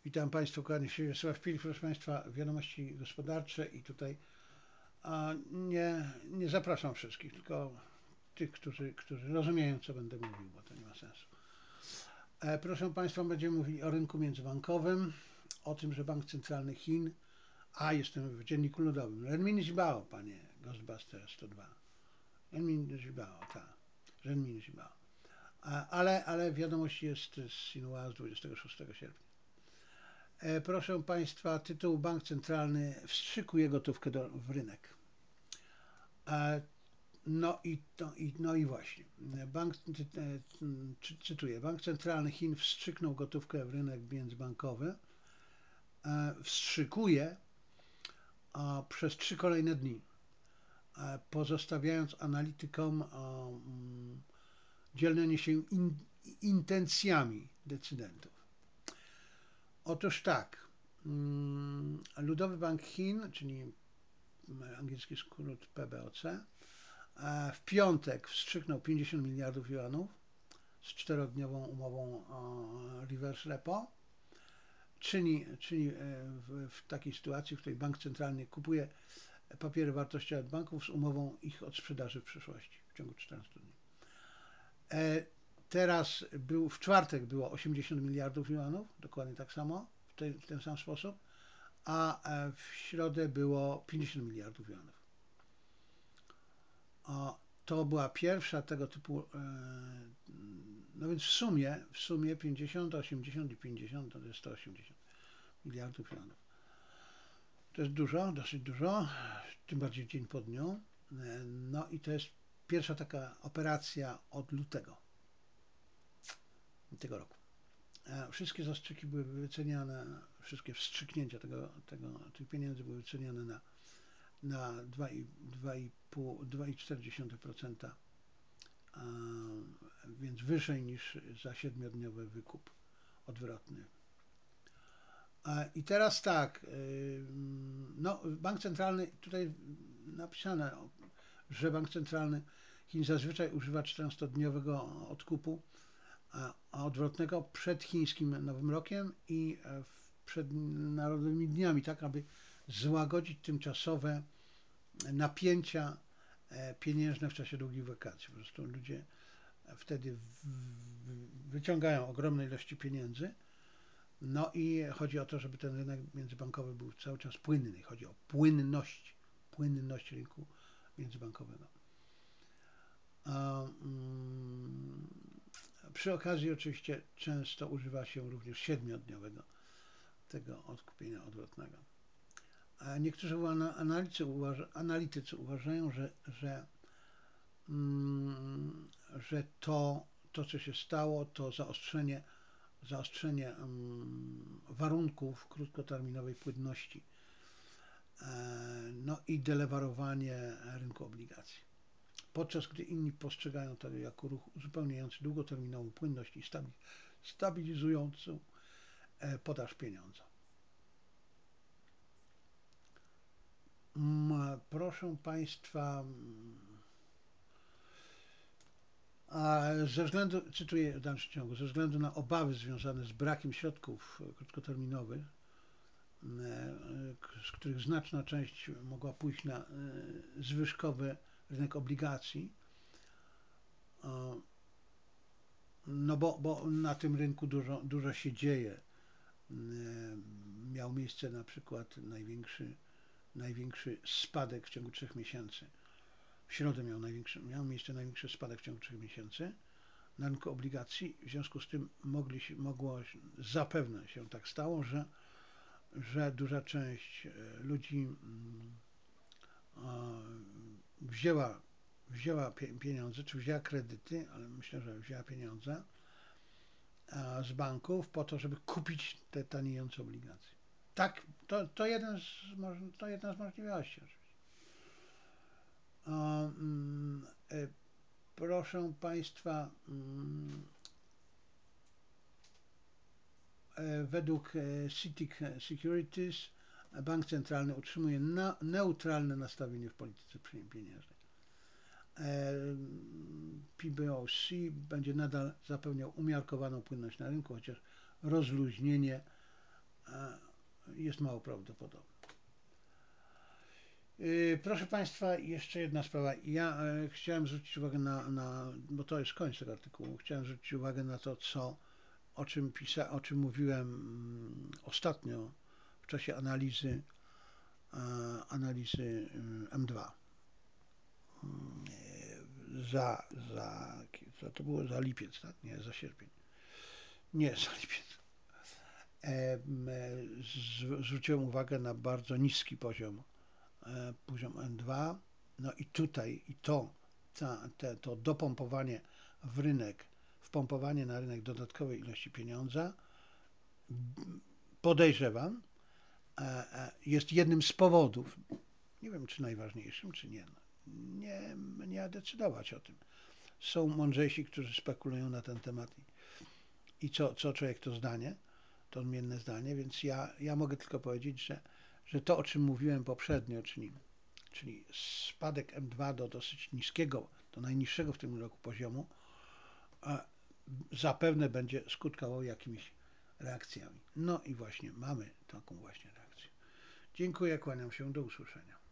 Witam Państwa, kłaniam się Wiesław Pilch, proszę Państwa, wiadomości gospodarcze i tutaj nie zapraszam wszystkich, tylko tych, którzy rozumieją, co będę mówił, bo to nie ma sensu. Proszę Państwa, będziemy mówili o rynku międzybankowym, o tym, że Bank Centralny Chin, jestem w Dzienniku Ludowym, Renmin Zhibao, panie Ghostbuster 102, Renmin Zhibao, tak, Renmin Zhibao. Ale wiadomość jest z Sinhua z 26 sierpnia. Proszę Państwa, tytuł Bank Centralny wstrzykuje gotówkę w rynek. No i właśnie. Cytuję. Bank Centralny Chin wstrzyknął gotówkę w rynek międzybankowy. Wstrzykuje przez 3 kolejne dni, pozostawiając analitykom dzielenie się intencjami decydentów. Otóż tak, Ludowy Bank Chin, czyli angielski skrót PBOC, w piątek wstrzyknął 50 miliardów juanów z 4-dniową umową reverse repo, czyli w takiej sytuacji, w której bank centralny kupuje papiery wartościowe od banków z umową ich odsprzedaży w przyszłości w ciągu 14 dni. Teraz w czwartek było 80 miliardów juanów, dokładnie tak samo, w ten sam sposób, a w środę było 50 miliardów juanów. To była pierwsza tego typu, no więc w sumie 50, 80 i 50 to jest 180 miliardów juanów. To jest dużo, dosyć dużo, tym bardziej dzień po dniu. No i to jest pierwsza taka operacja od lutego tego roku. Wszystkie zastrzyki były wyceniane, wszystkie wstrzyknięcia tych pieniędzy były wyceniane na 2,4%, więc wyżej niż za 7-dniowy wykup odwrotny. I teraz tak, no, bank centralny, tutaj napisane, że bank centralny Chin zazwyczaj używa 14-dniowego odkupu odwrotnego przed chińskim Nowym Rokiem i przed Narodowymi Dniami, tak aby złagodzić tymczasowe napięcia pieniężne w czasie długich wakacji. Po prostu ludzie wtedy wyciągają ogromne ilości pieniędzy. No i chodzi o to, żeby ten rynek międzybankowy był cały czas płynny. Chodzi o płynność rynku międzybankowego. Przy okazji oczywiście często używa się również 7-dniowego tego odkupienia odwrotnego. Niektórzy analitycy uważają, że to, co się stało, to zaostrzenie warunków krótkoterminowej płynności, no i delewarowanie rynku obligacji. Podczas gdy inni postrzegają to jako ruch uzupełniający długoterminową płynność i stabilizującą podaż pieniądza. Proszę Państwa, cytuję w dalszym ciągu, ze względu na obawy związane z brakiem środków krótkoterminowych, z których znaczna część mogła pójść na zwyżkowy rynek obligacji, no bo na tym rynku dużo się dzieje. Miał miejsce na przykład największy spadek w ciągu 3 miesięcy. W środę miał miejsce największy spadek w ciągu 3 miesięcy na rynku obligacji. W związku z tym zapewne się tak stało, że duża część ludzi wzięła pieniądze, czy wzięła kredyty, ale myślę, że wzięła pieniądze z banków po to, żeby kupić te taniejące obligacje. Tak, to jedna z możliwości oczywiście. Proszę Państwa, według CITIC Securities bank centralny utrzymuje neutralne nastawienie w polityce pieniężnej. PBOC będzie nadal zapewniał umiarkowaną płynność na rynku, chociaż rozluźnienie jest mało prawdopodobne. Proszę Państwa, jeszcze jedna sprawa. Ja chciałem zwrócić uwagę bo to jest koniec tego artykułu, chciałem zwrócić uwagę na to, o czym mówiłem ostatnio w czasie analizy M2. To było za lipiec, tak? Nie, za sierpień. Nie, za lipiec. Zwróciłem uwagę na bardzo niski poziom M2. No i tutaj, to dopompowanie wpompowanie na rynek dodatkowej ilości pieniądza, podejrzewam, jest jednym z powodów, nie wiem czy najważniejszym, czy nie, nie mnie decydować o tym. Są mądrzejsi, którzy spekulują na ten temat i co człowiek to zdanie, to odmienne zdanie, więc ja mogę tylko powiedzieć, że to, o czym mówiłem poprzednio, czyli spadek M2 do dosyć niskiego, do najniższego w tym roku poziomu, zapewne będzie skutkował jakimiś reakcjami. No i właśnie mamy taką właśnie reakcję. Dziękuję, kłaniam się, do usłyszenia.